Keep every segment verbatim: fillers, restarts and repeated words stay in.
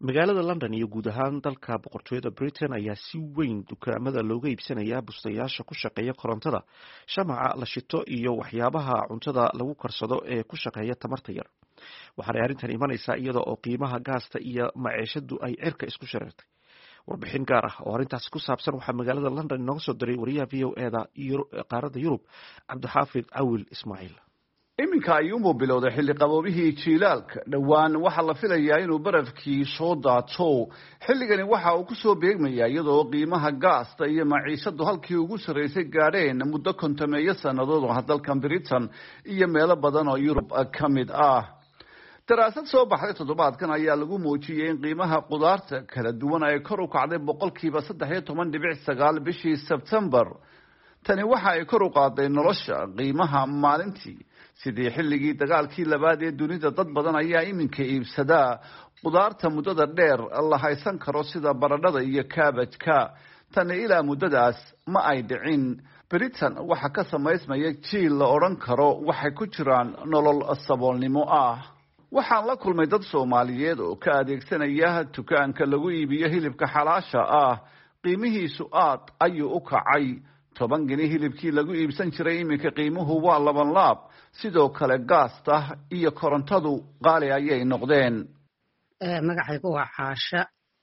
magaalada London iyo guud ahaan dalka boqortooyada Britain ayaa si weyn dukaamada looga iibsanayaa bustayaasha ku shaqeeya korontada, shamaca la shito iyo waxyaabaha cuntada lagu karsado ee ku shaqeeya tamarta yar. Waxaanay arrintan imanaysaa iyada oo qiimaha gaasta iyo maciishadu ay cirka isku shareertay. Warbixin gaar ah oo arrintaasi ku saabsan waxaa magaalada London inooga soo diray wariyaha V O E-da qaaradda Yurub Cabdixaafid Cawil Ismaaciil. iminka ayuunbuu bilowday xilli qaboobihii jiilaalka dhowaan waxaa la filayaa inuu barafkii soo daato. xilligani waxa uu kusoo beegmayaa iyadoo qiimaha gaasta iyo maciishadu halkii ugu sarreysay gaadheen muddo kontameeyo sannadood oo dalkan Britain iyo meelo badan oo Yurub ka mid ah. daraasad soo baxday toddobaadkan ayaa lagu muujiyey in qiimaha qudaarta kala duwan ay kor u kacday boqolkiiba saddex iyo toban dhibic sagaal bishii Sebtembar. tani waxa ay kor u qaaday nolosha qiimaha maalintii. sidii xilligii dagaalkii labaad ee dunida dad badan ayaa iminka iibsadaa qudaarta muddada dheer la haysan karo sida baradhada iyo kaabajka. tani ilaa muddadaas ma ay dhicin. Britain waxa ka samaysmaya jiil la odhan karo waxay ku jiraan nolol saboolnimo ah. waxaan la kulmay dad Soomaaliyeed oo ka adeegsanaya dukaanka lagu iibiyo hilibka xalaasha ah. qiimihiisu aad ayuu u kacay. toban gini hilibkii lagu iibsan jiray iminka qiimuhu waa laban laab. sidoo kale gaasta iyo korontadu qaali ayay noqdeen. magacaygu waa Caasha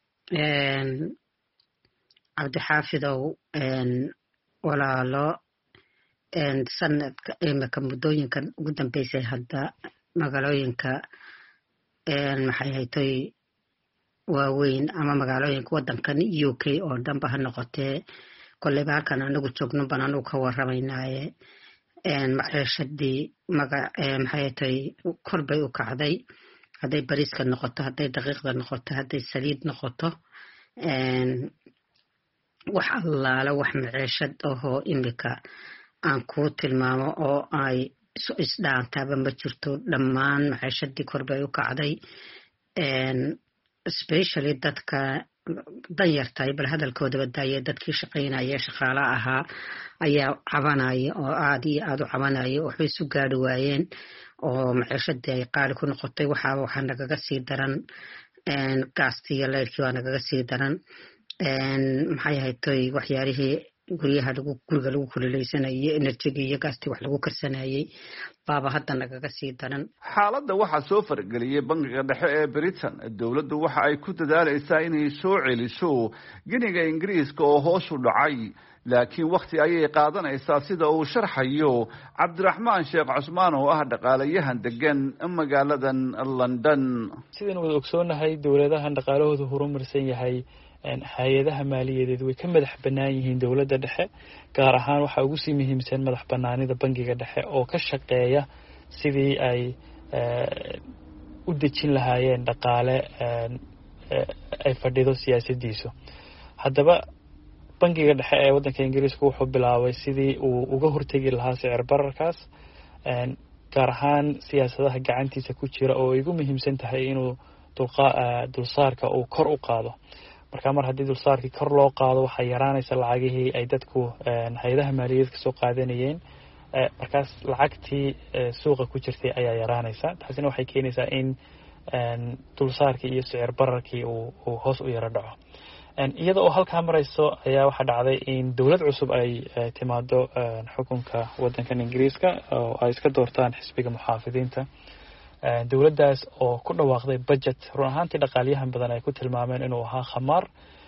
Cabdixaafidow walaalo sanadka iminka muddooyinkan ugu dambeysay hadda magaalooyinka maxay haytay waaweyn ama magaalooyinka wadankan U K oo dhanba ha noqotee koleyba halkan anagu joogno baan anagu ka warramaynaaye maciishadii maxay tahay kor bay u kacday. hadday bariiska noqoto, hadday daqiiqda noqoto, hadday saliid noqoto, wax allaala wax maciishad ahoo imika aan kuu tilmaamo oo ay isu isdhaantaaba ma jirto. dhammaan maciishadii kor bay u kacday. especially dadka danyartahay bal hadalkoodaba daaya dadkii shaqaynaya shaqaala ahaa ayaa cabanaya oo aad iyo aad u cabanaya waxbay isu gaadhi waayeen oo maciishadii ay qaali ku noqotay. waxaa waxaa nagaga sii daran gaastii iyo leyrkii waa nagaga sii daran. maxay haytay waxyaalihii guryaha lagu guriga lagu kululeysanayay enerjiga iyo gaastii wax lagu karsanayay baaba hadda nagaga sii daran. xaaladda waxaa soo fargeliyey bangiga dhexe ee Britain. dowladdu waxa ay ku dadaalaysaa inay soo celiso giniga Ingiriiska oo hoos u dhacay, laakiin waqti ayay qaadanaysaa sida uu sharxayo Cabdiraxmaan Sheekh Cusmaan oo ah dhaqaalayahan degan magaaladan London. sidaan wada ogsoonahay dowladahan dhaqaalahoodu horumarsan yahay hay-adaha maaliyadeed way ka madax bannaan yihiin dowladda dhexe. gaar ahaan waxaa ugu sii muhiimsan madax bannaanida bangiga dhexe oo ka shaqeeya sidii ay u dejin lahaayeen dhaqaale ay fadhido siyaasadiisu. haddaba bangiga dhexe ee waddanka Ingiriiska wuxuu bilaabay sidii uu uga hortegi lahaa sicir bararkaas, gaar ahaan siyaasadaha gacantiisa ku jira oo ay ugu muhiimsan tahay inuu dulsaarka uu kor u qaado. marka mar haddii dulsaarkii kor loo qaado waxaa yaraanaysa lacagihii ay dadku hay-adaha maaliyadeed kasoo qaadanayeen. markaas lacagtii suuqa ku jirtay ayaa yaraanaysa. taasina waxay keenaysaa in dulsaarkii iyo sicir bararkii uu hoos u yaro dhaco. iyada oo halkaa marayso ayaa waxaa dhacday in dowlad cusub ay timaado xukunka waddankan Ingiriiska oo ay iska doortaan xisbiga muxaafidiinta. dowladdaas oo ku dhawaaqday budget run ahaantii dhaqaaliyahan badan ay ku tilmaameen inuu ahaa khamaar.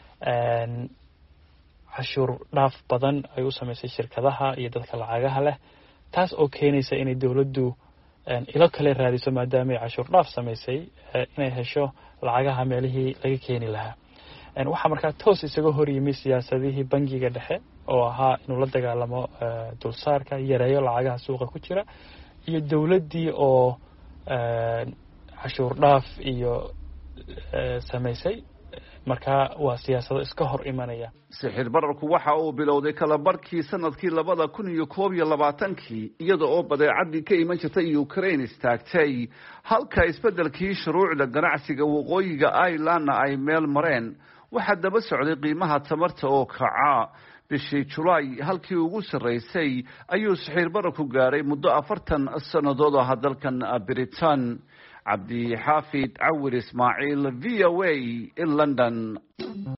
cashuur dhaaf badan ay u samaysay shirkadaha iyo dadka lacagaha leh, taas oo keenaysa inay dowladdu ilo kale raadiso maadaama ay cashuur dhaaf samaysay inay hesho lacagaha meelihii laga keeni lahaa. waxaa markaa toos isaga hor yimi siyaasadihii bangiga dhexe oo ahaa inuu la dagaalamo dulsaarka, yareeyo lacagaha suuqa ku jira, iyo dowladdii oo cashuur dhaaf iyo samaysay. markaa waa siyaasado iska hor imanaya. sixir bararku waxa uu bilowday kala barkii sanadkii labada kun iyo koob iyo labaatankii iyada oo badeecadii ka iman jirtay Ukraine istaagtay, halka isbedelkii shuruucda ganacsiga waqooyiga Irelandna ay meel mareen. waxaa daba socday qiimaha tamarta oo kaca. bishii July halkii ugu sarreysay ayuu sixir bararku gaaray muddo afartan sannadood oo dalkan Britain. cabdi xaafid cawir ismaaciil v o a in london.